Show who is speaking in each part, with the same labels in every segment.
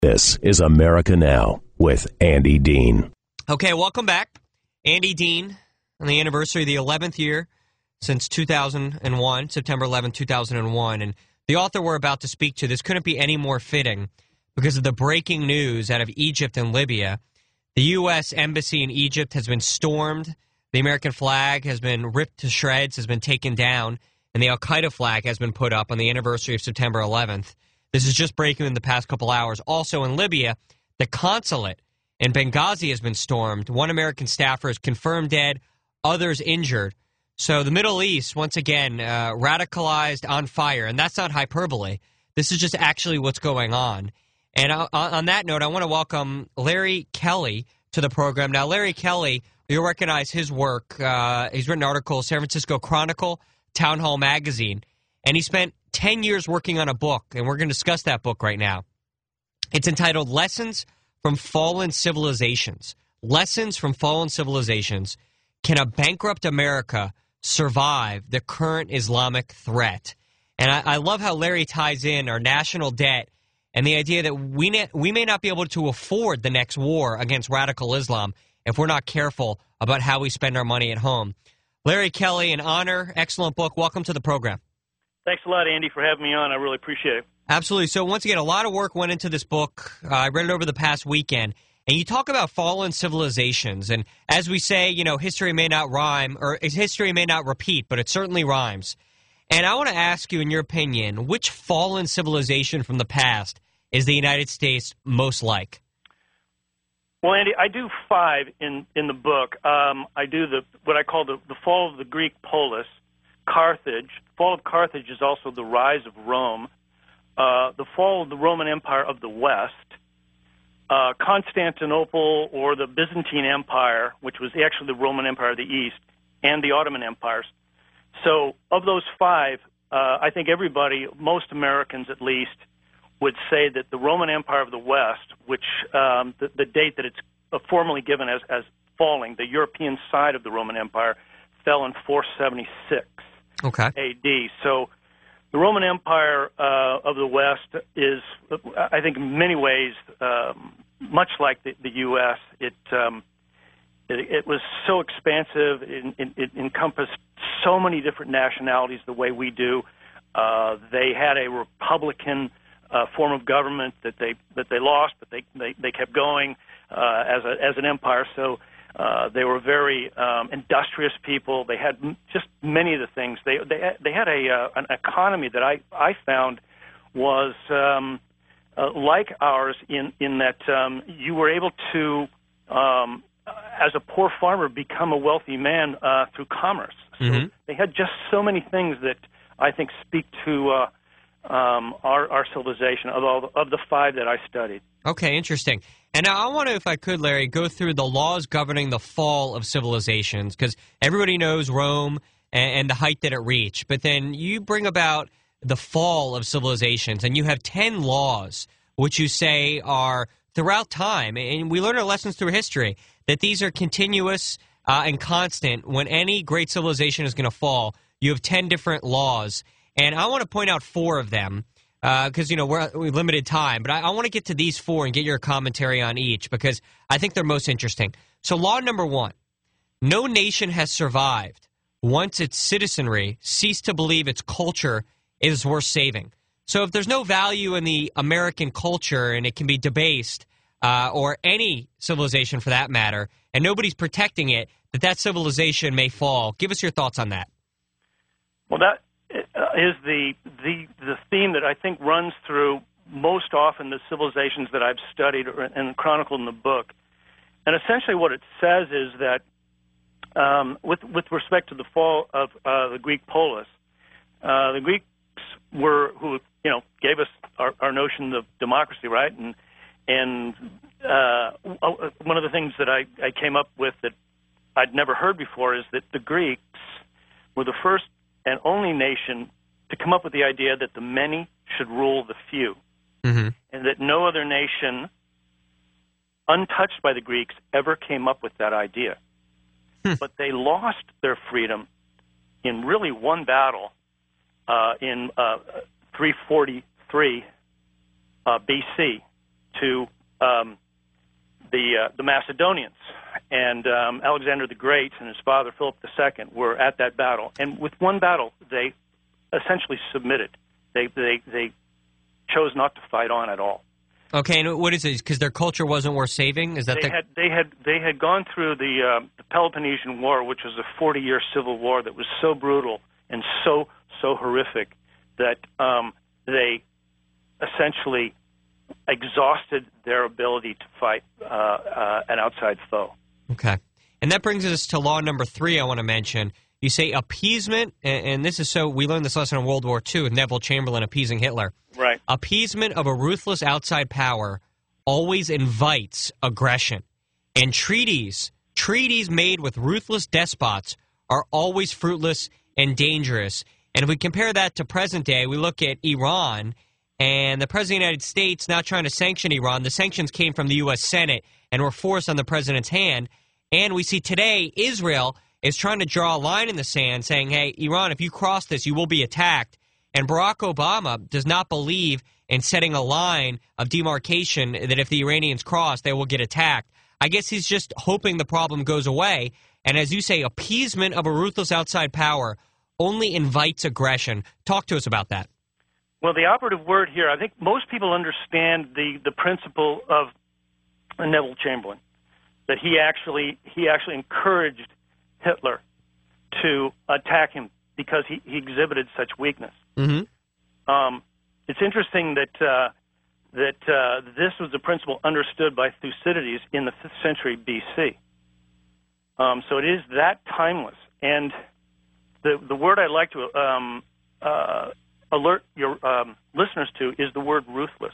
Speaker 1: This is America Now with Andy Dean.
Speaker 2: Okay, welcome back. Andy Dean on the anniversary of the 11th year since 2001, September 11, 2001. And the author we're about to speak to, this couldn't be any more fitting because of the breaking news out of Egypt and Libya. The U.S. Embassy in Egypt has been stormed. The American flag has been ripped to shreds, has been taken down, and the Al-Qaeda flag has been put up on the anniversary of September 11th. This is just breaking in the past couple hours. Also in Libya, the consulate in Benghazi has been stormed. One American staffer is confirmed dead, others injured. So the Middle East, once again, radicalized, on fire. And that's not hyperbole. This is just actually what's going on. And on that note, I want to welcome Larry Kelly to the program. Now, Larry Kelly, you'll recognize his work. He's written articles, San Francisco Chronicle, Town Hall Magazine. And he spent 10 years working on a book, and we're going to discuss that book right now. It's entitled Lessons from Fallen Civilizations. Lessons from Fallen Civilizations. Can a bankrupt America survive the current Islamic threat? And I love how Larry ties in our national debt and the idea that we may not be able to afford the next war against radical Islam if we're not careful about how we spend our money at home. Larry Kelly, an honor, excellent book. Welcome to the program.
Speaker 3: Thanks a lot, Andy, for having me on. I really appreciate it.
Speaker 2: Absolutely. So once again, a lot of work went into this book. I read it over the past weekend. And you talk about fallen civilizations. And as we say, you know, history may not rhyme, or history may not repeat, but it certainly rhymes. And I want to ask you, in your opinion, which fallen civilization from the past is the United States most like?
Speaker 3: Well, Andy, I do 5 in the book. I do what I call the fall of the Greek polis, Carthage. The fall of Carthage is also the rise of Rome. The fall of the Roman Empire of the West. Constantinople, or the Byzantine Empire, which was actually the Roman Empire of the East, and the Ottoman empires. So of those 5, I think everybody, most Americans at least, would say that the Roman Empire of the West, which the date that it's formally given as falling, the European side of the Roman Empire, fell in 476 AD. So the Roman Empire of the West is, I think, in many ways, much like the U.S. It was so expansive. It encompassed so many different nationalities the way we do. They had a republican form of government that they lost, but they kept going as an empire. So they were very industrious people. They had just many of the things. They had an economy that I found was like ours in that you were able to, as a poor farmer, become a wealthy man through commerce. So they had just so many things that I think speak to our civilization of the 5 that I studied.
Speaker 2: Okay, interesting. And now I want to, if I could, Larry, go through the laws governing the fall of civilizations, because everybody knows Rome and the height that it reached. But then you bring about the fall of civilizations, and you have 10 laws, which you say are throughout time. And we learn our lessons through history, that these are continuous and constant. When any great civilization is going to fall, you have 10 different laws. And I want to point out 4 of them, because, you know, we're limited time. But I want to get to these 4 and get your commentary on each, because I think they're most interesting. So law number 1, no nation has survived once its citizenry ceased to believe its culture is worth saving. So if there's no value in the American culture and it can be debased, or any civilization for that matter, and nobody's protecting it, that civilization may fall. Give us your thoughts on that.
Speaker 3: Well, that is the theme that I think runs through most often the civilizations that I've studied and chronicled in the book. And essentially what it says is that with respect to the fall of the Greek polis, the Greeks were who gave us our notion of democracy, right? And one of the things that I came up with that I'd never heard before is that the Greeks were the first and only nation to come up with the idea that the many should rule the few, and that no other nation, untouched by the Greeks, ever came up with that idea. But they lost their freedom in really one battle in 343 BC, to the Macedonians. And Alexander the Great and his father, Philip II, were at that battle. And with one battle, they essentially submitted. They chose not to fight on at all.
Speaker 2: Okay, and what is it? Because their culture wasn't worth saving? Is that
Speaker 3: they had gone through the Peloponnesian War, which was a 40-year civil war that was so brutal and so horrific that they essentially exhausted their ability to fight an outside foe.
Speaker 2: Okay, and that brings us to law number 3. I want to mention. You say appeasement, and this is so we learned this lesson in World War II with Neville Chamberlain appeasing Hitler.
Speaker 3: Right.
Speaker 2: Appeasement of a ruthless outside power always invites aggression. And treaties made with ruthless despots are always fruitless and dangerous. And if we compare that to present day, we look at Iran, and the President of the United States not trying to sanction Iran. The sanctions came from the U.S. Senate and were forced on the President's hand. And we see today Israel is trying to draw a line in the sand saying, hey, Iran, if you cross this, you will be attacked. And Barack Obama does not believe in setting a line of demarcation that if the Iranians cross, they will get attacked. I guess he's just hoping the problem goes away. And as you say, appeasement of a ruthless outside power only invites aggression. Talk to us about that.
Speaker 3: Well, the operative word here, I think most people understand the principle of Neville Chamberlain, that he actually encouraged Hitler to attack him because he exhibited such weakness.
Speaker 2: Mm-hmm.
Speaker 3: It's interesting that this was a principle understood by Thucydides in the 5th century B.C. So it is that timeless. And the word I'd like to alert your listeners to is the word ruthless.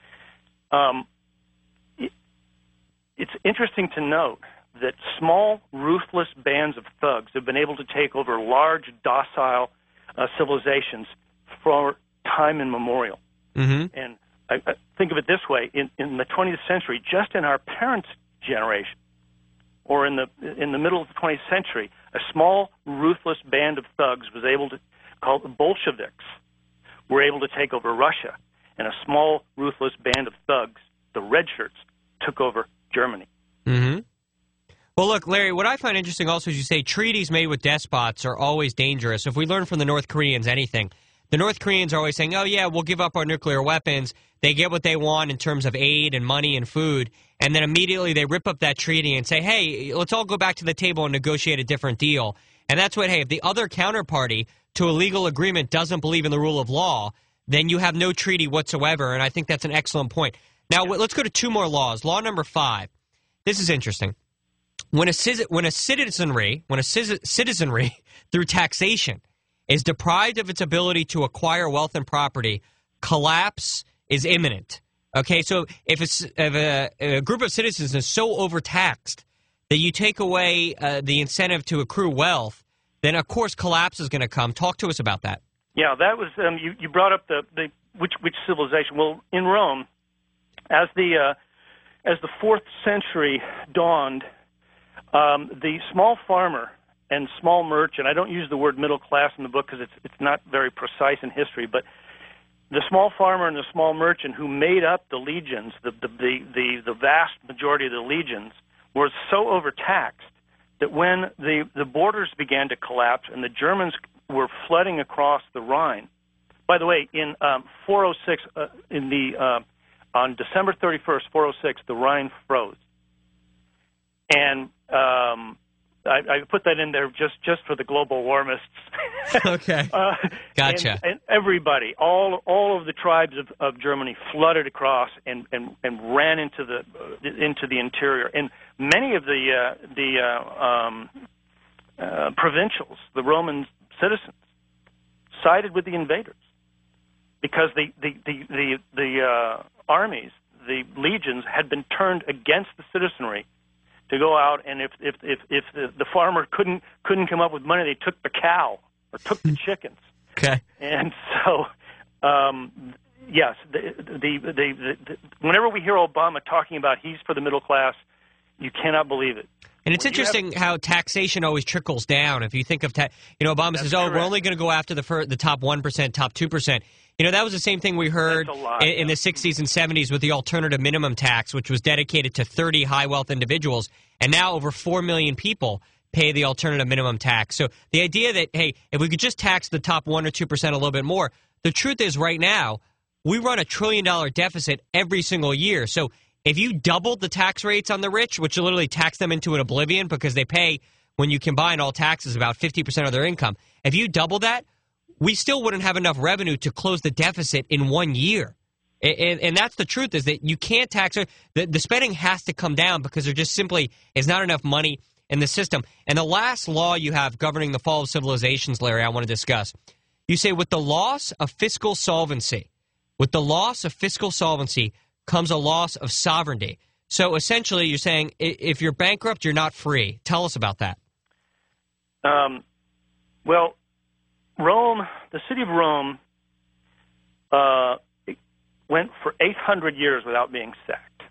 Speaker 3: It's interesting to note that small, ruthless bands of thugs have been able to take over large, docile civilizations for time immemorial.
Speaker 2: Mm-hmm.
Speaker 3: And I think of it this way: in the 20th century, just in our parents' generation, or in the middle of the 20th century, a small, ruthless band of thugs was able to, called the Bolsheviks, were able to take over Russia, and a small, ruthless band of thugs, the Red Shirts, took over Germany.
Speaker 2: Mm-hmm. Well, look, Larry, what I find interesting also is you say treaties made with despots are always dangerous. If we learn from the North Koreans anything, the North Koreans are always saying, oh, yeah, we'll give up our nuclear weapons. They get what they want in terms of aid and money and food, and then immediately they rip up that treaty and say, hey, let's all go back to the table and negotiate a different deal. And that's what, hey, if the other counterparty to a legal agreement doesn't believe in the rule of law, then you have no treaty whatsoever, and I think that's an excellent point. Now, let's go to 2 more laws. Law number 5. This is interesting. When a citizenry through taxation is deprived of its ability to acquire wealth and property, collapse is imminent. Okay, so if a group of citizens is so overtaxed that you take away the incentive to accrue wealth, then of course collapse is going to come. Talk to us about that.
Speaker 3: Yeah, that was you brought up which civilization? Well, in Rome, as the 4th century dawned, the small farmer and small merchant, I don't use the word middle class in the book because it's not very precise in history, but the small farmer and the small merchant who made up the legions, the vast majority of the legions, were so overtaxed that when the borders began to collapse and the Germans were flooding across the Rhine. By the way, in 406, on December 31st, 406, the Rhine froze. And I put that in there just for the global warmists.
Speaker 2: Okay, gotcha.
Speaker 3: And everybody, all of the tribes of Germany flooded across and ran into the interior. And many of the provincials, the Roman citizens, sided with the invaders because the armies, the legions, had been turned against the citizenry to go out, and if the farmer couldn't come up with money, they took the cow or took the chickens.
Speaker 2: Okay.
Speaker 3: And so, yes, whenever we hear Obama talking about he's for the middle class, you cannot believe it.
Speaker 2: And it's interesting how taxation always trickles down. If you think of, Obama says, "Oh, we're only going to go after the top 1%, top 2%." That was the same thing we heard in the 60s and 70s with the alternative minimum tax, which was dedicated to 30 high-wealth individuals. And now over 4 million people pay the alternative minimum tax. So the idea that, hey, if we could just tax the top 1 or 2% a little bit more, the truth is right now, we run $1 trillion deficit every single year. So if you doubled the tax rates on the rich, which literally tax them into an oblivion because they pay, when you combine all taxes, about 50% of their income, if you double that, we still wouldn't have enough revenue to close the deficit in 1 year. And that's the truth, is that you can't tax her. The spending has to come down because there just simply is not enough money in the system. And the last law you have governing the fall of civilizations, Larry, I want to discuss. You say with the loss of fiscal solvency, comes a loss of sovereignty. So essentially you're saying if you're bankrupt, you're not free. Tell us about that.
Speaker 3: Well, Rome, the city of Rome, went for 800 years without being sacked.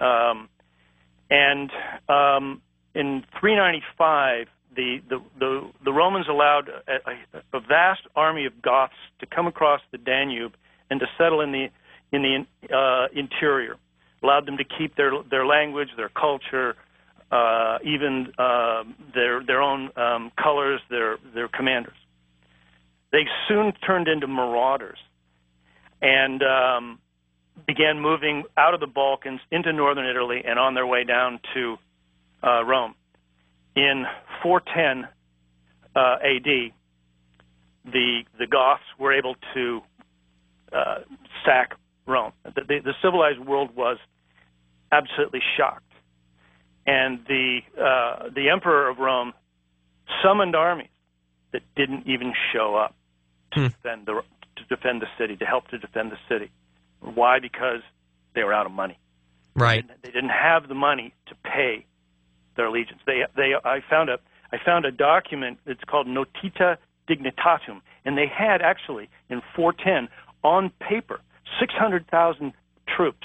Speaker 3: In 395, the Romans allowed a vast army of Goths to come across the Danube and to settle in the interior. Allowed them to keep their language, their culture, even their own colors, their commanders. They soon turned into marauders and began moving out of the Balkans into northern Italy and on their way down to Rome. In 410 A.D., the Goths were able to sack Rome. The civilized world was absolutely shocked, and the emperor of Rome summoned armies that didn't even show up to defend the city, to help to defend the city. Why? Because they were out of money.
Speaker 2: Right.
Speaker 3: They didn't have the money to pay their allegiance. I found a document. It's called Notita Dignitatum, and they had actually in 410 on paper 600,000 troops,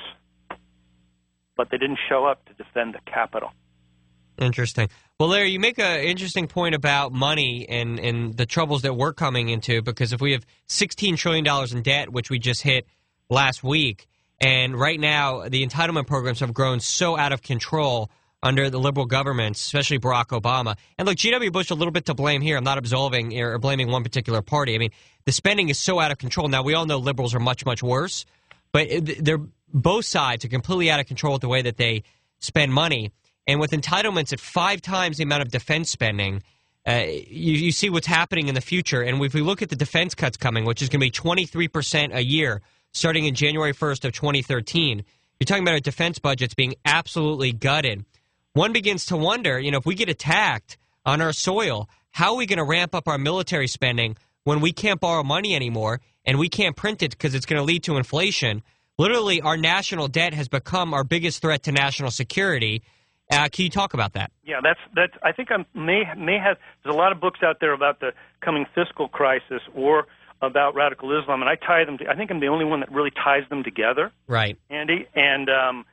Speaker 3: but they didn't show up to defend the capital.
Speaker 2: Interesting. Well, Larry, you make an interesting point about money and the troubles that we're coming into, because if we have $16 trillion in debt, which we just hit last week, and right now the entitlement programs have grown so out of control under the liberal governments, especially Barack Obama. And look, G.W. Bush a little bit to blame here. I'm not absolving or blaming one particular party. I mean, the spending is so out of control. Now, we all know liberals are much, much worse, but they're both sides are completely out of control with the way that they spend money. And with entitlements at 5 times the amount of defense spending, you see what's happening in the future. And if we look at the defense cuts coming, which is going to be 23% a year starting in January 1st of 2013, you're talking about our defense budgets being absolutely gutted. One begins to wonder, if we get attacked on our soil, how are we going to ramp up our military spending when we can't borrow money anymore and we can't print it because it's going to lead to inflation? Literally, our national debt has become our biggest threat to national security. Can you talk about that?
Speaker 3: Yeah, that's. I think I may have. There's a lot of books out there about the coming fiscal crisis or about radical Islam, and I tie them. I think I'm the only one that really ties them together.
Speaker 2: Right,
Speaker 3: Andy. And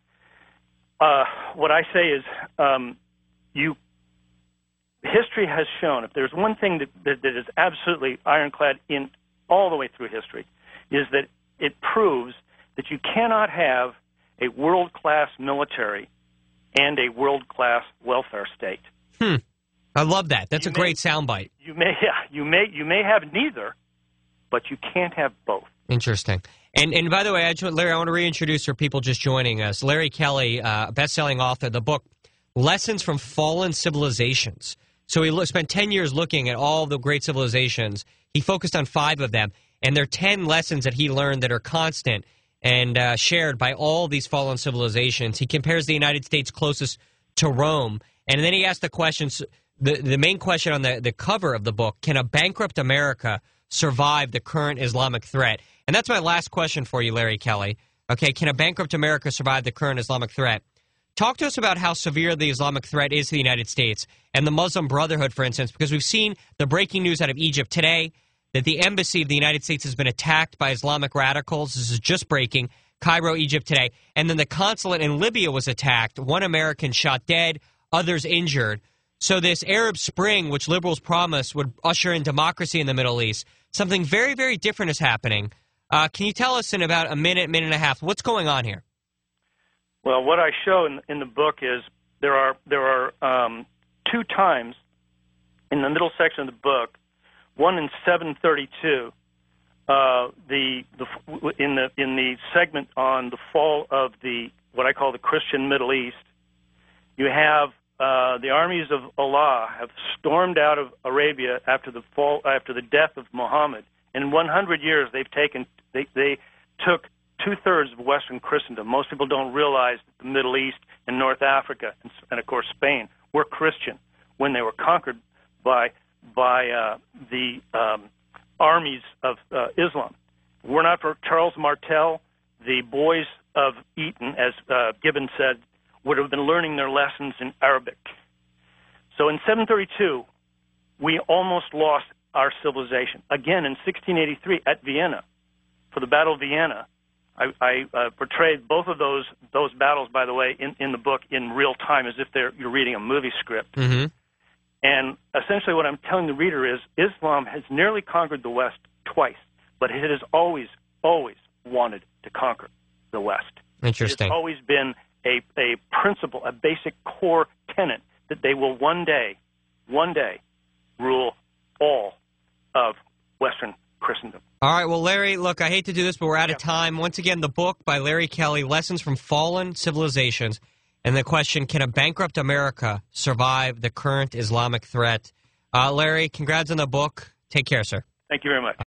Speaker 3: what I say is, history has shown, if there's one thing that is absolutely ironclad in all the way through history, is that it proves that you cannot have a world-class military and a world-class welfare state.
Speaker 2: I love that. That's a great soundbite. You
Speaker 3: may have neither, but you can't have both.
Speaker 2: Interesting. And by the way, Larry, I want to reintroduce for people just joining us. Larry Kelly, best-selling author, the book Lessons from Fallen Civilizations. So he spent 10 years looking at all the great civilizations. He focused on 5 of them, and there are 10 lessons that he learned that are constant and shared by all these fallen civilizations. He compares the United States closest to Rome, and then he asked the questions. The main question on the cover of the book: can a bankrupt America survive the current Islamic threat? And that's my last question for you, Larry Kelly. Okay, can a bankrupt America survive the current Islamic threat? Talk to us about how severe the Islamic threat is to the United States and the Muslim Brotherhood, for instance, because we've seen the breaking news out of Egypt today that the embassy of the United States has been attacked by Islamic radicals. This is just breaking. Cairo, Egypt today. And then the consulate in Libya was attacked. 1 American shot dead, others injured. So this Arab Spring, which liberals promised would usher in democracy in the Middle East, something very, very different is happening. Can you tell us in about a minute, minute and a half, what's going on here?
Speaker 3: Well, what I show in the book is there are two times in the middle section of the book, one in 732, in the segment on the fall of what I call the Christian Middle East, you have the armies of Allah have stormed out of Arabia after the death of Muhammad. In 100 years, they took 2/3 of Western Christendom. Most people don't realize that the Middle East and North Africa and of course Spain were Christian when they were conquered by the armies of Islam. Were not for Charles Martel, the boys of Eton, as Gibbon said, would have been learning their lessons in Arabic. So in 732, we almost lost our civilization. Again, in 1683 at Vienna, for the Battle of Vienna, I portrayed both of those battles, by the way, in the book in real time, as if you're reading a movie script.
Speaker 2: Mm-hmm.
Speaker 3: And essentially what I'm telling the reader is Islam has nearly conquered the West twice, but it has always, always wanted to conquer the West.
Speaker 2: Interesting.
Speaker 3: It has always been a principle, a basic core tenet that they will one day rule all of Western Christendom.
Speaker 2: All right, well, Larry, look, I hate to do this, but we're out of time. Once again, the book by Larry Kelly, Lessons from Fallen Civilizations, and the question, can a bankrupt America survive the current Islamic threat? Larry, congrats on the book. Take care, sir.
Speaker 3: Thank you very much.